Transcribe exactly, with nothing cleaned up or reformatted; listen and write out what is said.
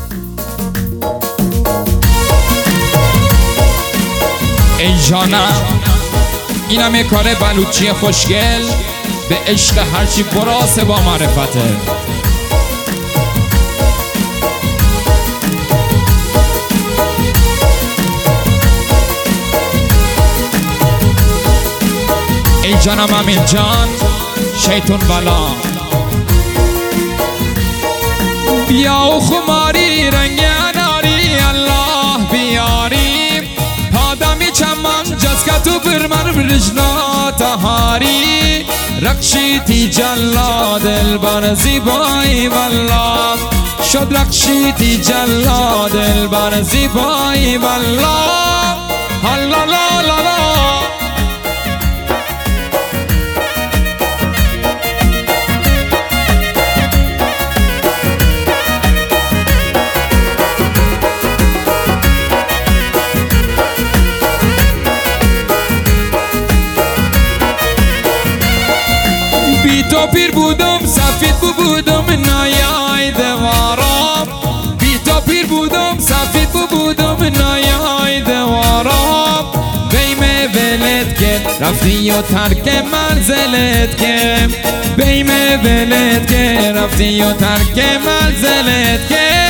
ای جانم اینم یه کار بلوچی خوشگل به عشق هرچی براسه با معرفته. ای جانم امین جان شیطون بلا بیا و خماری رنگ اناری الله بیاری پادمی چمن جسکتو برمر برجنا تهاری رقشیتی جلا دلبر زیبایی والله شد رقشیتی جلا دلبر زیبایی والله هلا لا لا لا بی تو پیر بودم سفید بودم نایای دوارم بی تو پیر بودم سفید بودم نایای دوارم بیم ولد که رفتی و ترک منزلت که بیم ولد که رفتی و ترک منزلت که